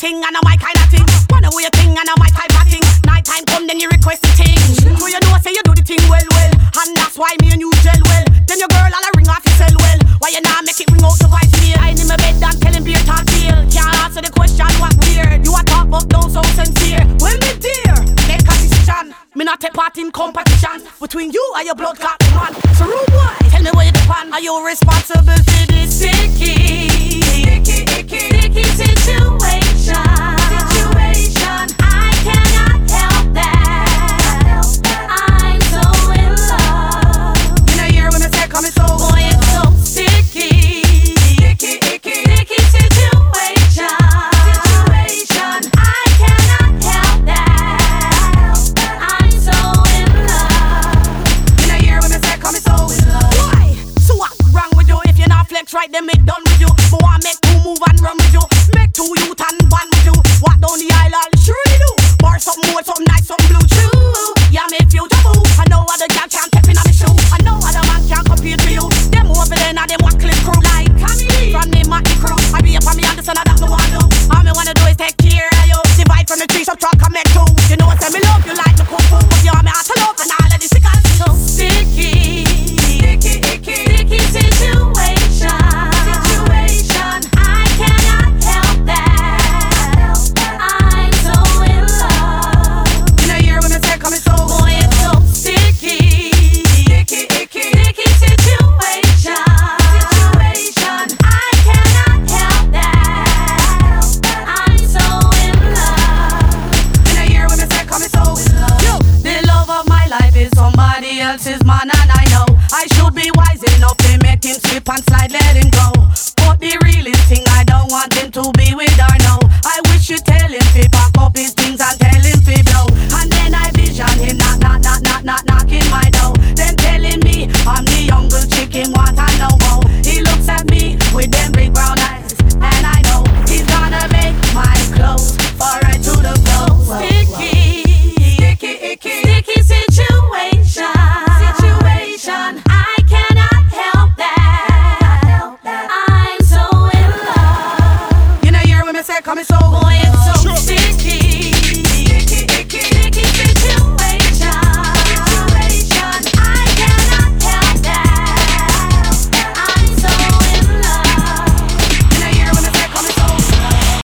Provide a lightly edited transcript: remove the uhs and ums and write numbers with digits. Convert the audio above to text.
thing and a my kind of thing. Wanna wear thing and a my type of thing. Night time come then you request the thing. So you know say you do the thing well. And that's why me and you gel well. Then your girl all a ring off you sell well. Why you not make it ring out the vice meal? I in my bed and telling beer talk deal. Can't answer the question what weird. You a talk but don't so sincere. Well me dear, take a decision. Me not take part in competition between you and your blood clot man. So rude boy, tell me where you depend. Are you responsible for this sticky situation? I cannot help that. I'm so in love. You know hear when I say coming so boy it's so sticky. Sticky situation. I cannot help that. I'm so in love. You know hear when I say coming so in love. Why? So what wrong with you? If you're not flex right, then me done with you. But want make two move and run with you. Make two youth and band with you. Walk down the aisle, surely do. Bar something more, something nice, something blue chew. Yeah, me feel taboo. I know other girl can't step in on me shoe. I know other man can't compare to you. Them over there now, them walk clip crew like Camille from the Matty crew. I be up on me Anderson, I don't want to. All me wanna do is take care of you. Divide from the tree, some truck come make two. You know what I me love you like the kung fu. But you want me out to love and all of this because it's so sticky. Sticky situation. I cannot help that. I'm so in love. You know hear when I say coming so boy it's so sticky. Sticky situation. I cannot help that. I'm so in love. You know hear when I say coming so in love. Yo, the love of my life is somebody else's man and I know I should be wise enough to make him slip and slide, let him go. But the realest thing I don't want him to be with her now. I wish you tell him to pack up his things and tell him to blow. And then I vision him knocking my door. Then telling me I'm the young girl chicken want I know more. He looks at me with them big brown eyes and I know he's gonna make my clothes fall right to the floor. Sticky situation. I cannot help that. I'm so in love. You know hear when I say coming so boy it's so